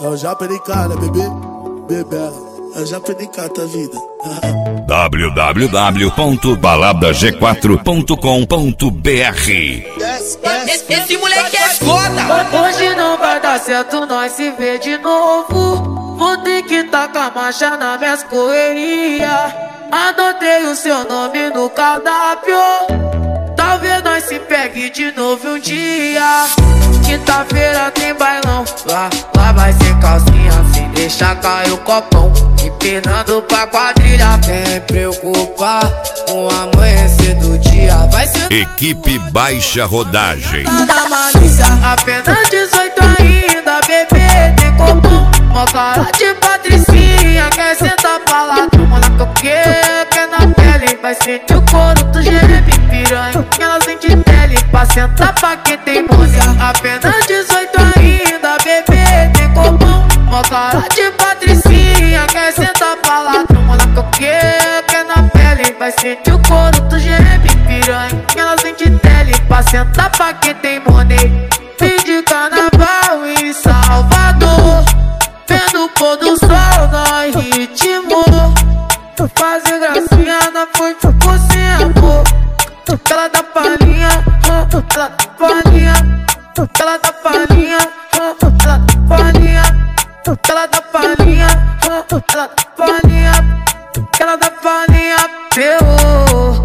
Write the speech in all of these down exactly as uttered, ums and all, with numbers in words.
Eu já perdi cara, bebê, bebê. Eu já perdi cara, vida. w w w ponto balada g quatro ponto com ponto b r. Esse, esse moleque é foda. Hoje não vai dar certo, nós se vê de novo. Vou ter que tacar a marcha nas minhas correrias. Anotei o seu nome no cardápio. Talvez nós se pegue de novo um dia. Quinta-feira tem bailão. Lá, lá vai ser calcinha sem deixar cair o copão. Empinando pra quadrilha, vem preocupar com o amanhecer do dia. Vai ser Equipe Baixa Rodagem. da malícia. Apenas dezoito ainda, bebê, tem copão. Mó cara de patricinha, quer sentar pra lá. Toma na coqueira, quer na pele. Vai sentir o couro do geme, piranha. Ela sente pele pra sentar pra quem tem música. Apenas dezoito ainda, bebê, tem copão. Mó cara de patricinha, quer sentar pra lá. Toma na coqueira, quer na pele. Vai sentir o couro do geme, piranha. Ela sente pele pra sentar pra quem tem money. Fim de carnaval em Salvador, vendo o pôr do sol no ritmo. Fazer gracinha na fonte por cima. Ela dá palhinha, ela dá palhinha, ela dá palhinha, ela dá palhinha, ela dá palhinha, ela dá palhinha, ela dá palhinha. Terror,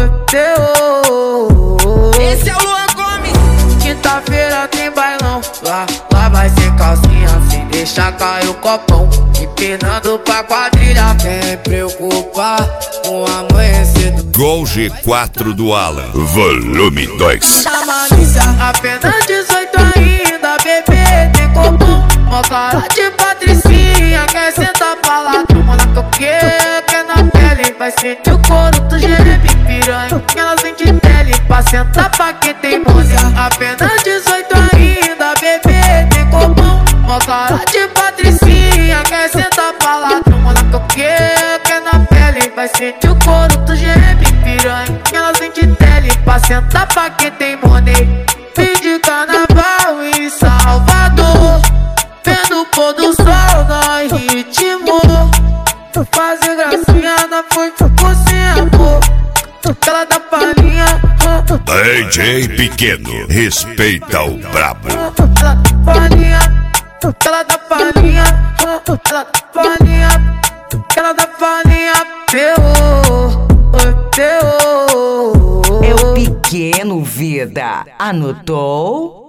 terror. Esse é o Luan Gomes. Quinta-feira tem bailão. Lá, lá vai ser calcinha sem deixar cair o copão. Empinando pra quadrilha, vem preocupar com o amanhecer do Gol G quatro do Alan, volume dois. da malícia. Apenas dezoito ainda, bebê, tem copão. Mó cara de patricinha, quer sentar pra lá. Toma na coqueira, quer na pele. Vai sentir o couro do geme, piranha. Ela sente pele pra sentar pra quem tem música. Apenas dezoito ainda, bebê, tem copão. Mó cara de patricinha, quer sentar pra lá. Toma na coqueira, quer na pele. Vai sentir o couro do geme, piranha. Ela sente pele pra sentar pra quem tem money. Fim de carnaval em Salvador, vendo o pôr do sol no ritmo. Fazer gracinha na fonte por cima. Ela dá palhinha, D J Pequeno, respeita o brabo. ela dá palhinha, ela dá palhinha, ela dá palhinha, ela dá palhinha. Terror, terror. É o Pequeno Vida. Anotou?